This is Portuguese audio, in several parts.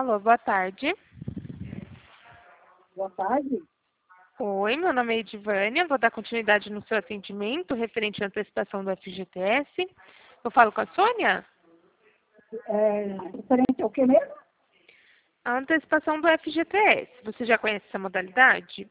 Alô, boa tarde. Boa tarde. Oi, meu nome é Edivânia, vou dar continuidade no seu atendimento referente à antecipação do FGTS. Eu falo com a Sônia? Referente ao que mesmo? A antecipação do FGTS, você já conhece essa modalidade?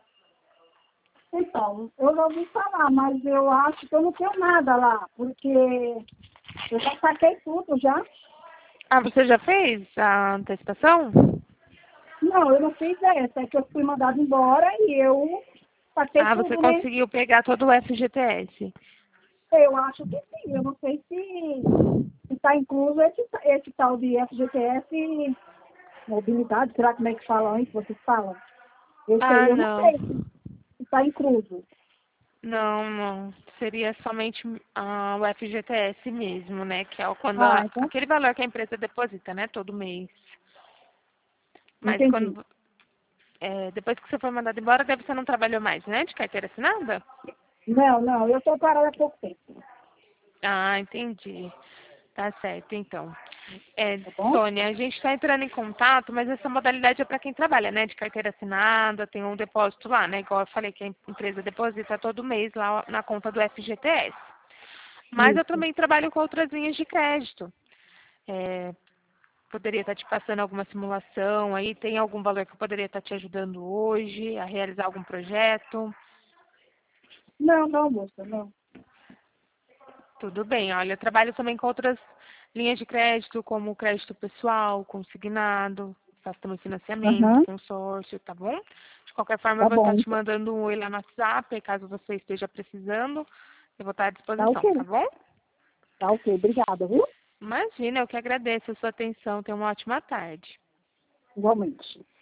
Então, eu já ouvi falar, mas eu acho que eu não tenho nada lá, porque eu já saquei tudo já. Ah, você já fez a antecipação? Não, eu não fiz essa, é que eu fui mandada embora e eu saquei Ah, você tudo, né? conseguiu pegar todo o FGTS. Eu acho que sim, eu não sei se está incluso esse tal de FGTS mobilidade, será como é que falam isso, vocês falam? Esse Ah, aí eu não não. sei se está incluso. Não, não. Seria somente o FGTS mesmo, né? Que é quando Ah, então, aquele valor que a empresa deposita, né? Todo mês. Mas entendi. quando depois que você foi mandado embora, deve você não trabalhou mais, né? De carteira assinada? Não, eu estou parada há pouco tempo, Ah, entendi. Tá certo, então. tá bom? Sônia, a gente está entrando em contato, mas essa modalidade é para quem trabalha, né? De carteira assinada, tem um depósito lá, né? Igual eu falei que a empresa deposita todo mês lá na conta do FGTS. Mas eu Isso. também trabalho com outras linhas de crédito. É, poderia estar te passando alguma simulação aí, tem algum valor que eu poderia estar te ajudando hoje a realizar algum projeto? Não, moça, não. Tudo bem, olha, eu trabalho também com outras linhas de crédito, como crédito pessoal, consignado, faço também financiamento, Aham, consórcio, tá bom? De qualquer forma, eu tá vou estar bom. te mandando um oi lá no WhatsApp, caso você esteja precisando, eu vou estar à Tá disposição, tá ok. bom? Tá ok. Obrigada, viu? Imagina, eu que agradeço a sua atenção, tenha uma ótima tarde. Igualmente.